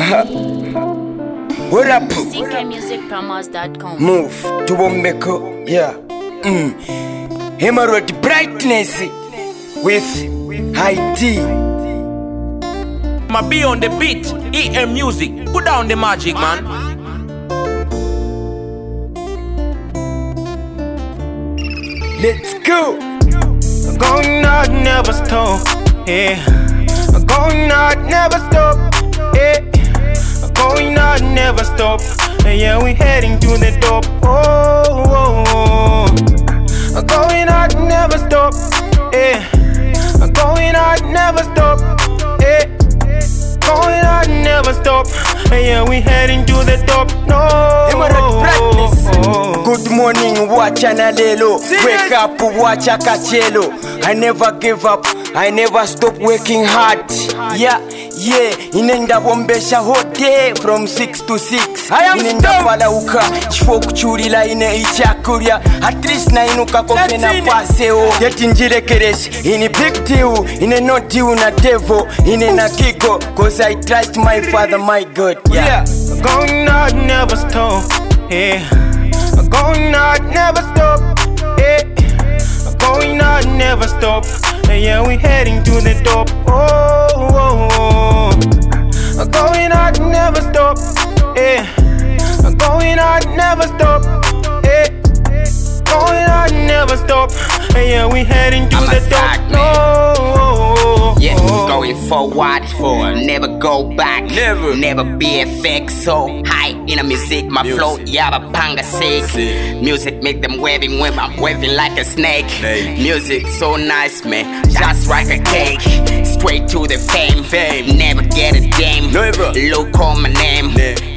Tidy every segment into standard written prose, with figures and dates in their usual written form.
What up? CKMusicPromos.com. Move to Wombeko, yeah. Emerald Brightness with High T. My be on the beat, EM Music. Put down the magic, man. Let's go. Going out, never stop, yeah. Going out, never stop, yeah. Going out, never stop, yeah. We heading to the top, oh. Going out, never stop, yeah. Going out, never stop, yeah. Going out, never stop, yeah. We heading to the top, no. Emerald Brightness. Good morning, watch Analelo. Wake up, watch Akachelo. I never give up, I never stop working hard. Yeah, inenda bombesha hot day from 6 to 6. I am inenda palauka, chifok churila ine ichakuria. At least na inuka kofena paseo. Yeti njire keresh, ini big deal. Ine not deal na devil, ine na kiko. Cause I trust my father, my God. Yeah. Going out, never stop, yeah. Going out, never stop, yeah. Going out, never stop, yeah. We heading to the top, oh. Going out, never stop, yeah. Going out, never stop, yeah. Going out, never stop, yeah. We heading to the top, no. Yeah, going forward, never go back, never be a fake. So high in the music, my flow, yaba panga sick. Music make them waving when I'm waving like a snake. Music so nice, man, just like a cake. Straight to the fame, never get a damn. Look on my name,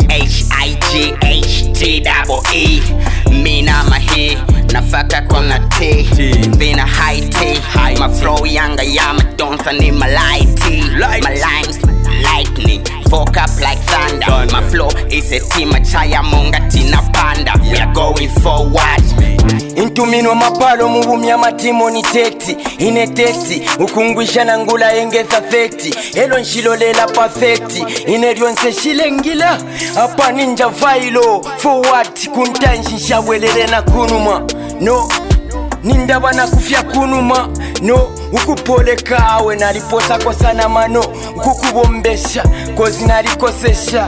HIGHTEE. Me na mahi, nafaka kona T. Vina high T, my flow younger, yama don't need my light T. My lines lightning, fuck up like thunder. My flow is a team, a chaya monga tina panda. We are going forward. Into mino mapalo mubumya matimo ni teti. Ine teti, ukungwisha na ngula engeza 30. Elo nshilolela perfecti. Ine ryonse shilengila. Apa ninja vailo. Forward kuntanshi shawelele na kunuma. No, nindaba na kufya kunuma. No, ukupoleka awe naliposa kosana mano. Ukukubombesha, kozi nalikosesha.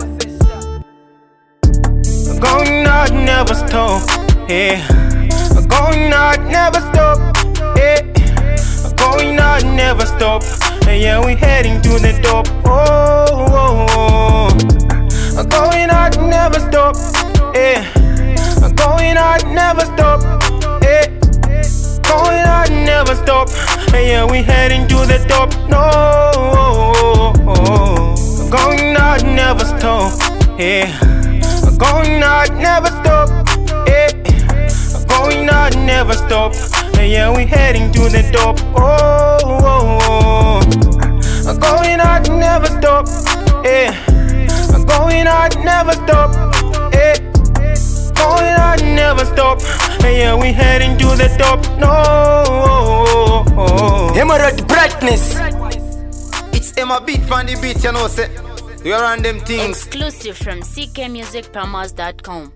Going out, never stop, yeah. Going out, never stop, yeah. Going out, never stop, yeah. We heading to the top, oh. Going out, never stop, yeah. Going out, never stop, yeah. Going out, never stop, yeah. We heading to the top, no. Going out, never stop, yeah. Going out, never stop, yeah. Going out, never stop, yeah. We heading to the top, oh. Going out, never stop, yeah. Going out, never stop, yeah. Going out, never stop, yeah. We heading to the top, no. Emerald Brightness. It's Emma beat from the beat, you know, say. We are on them things. Exclusive from CKMusicPromos.com.